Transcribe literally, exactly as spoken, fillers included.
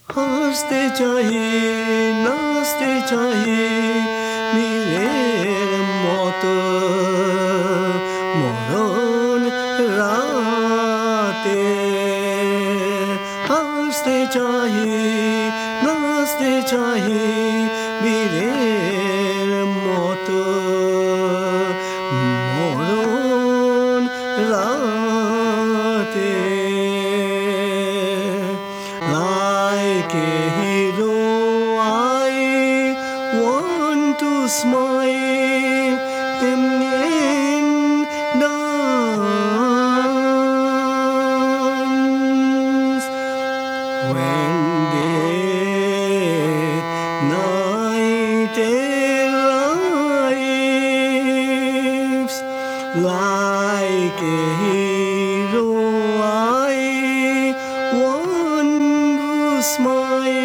হাসতে চাহি নাচতে চাহি বীরের মতো মরণ রাতে হাসতে চাহি নাচতে চাহি বীরের মতো মরণ রাতে like a hero I want to smile and dance when the night arrives like a hero I want to smile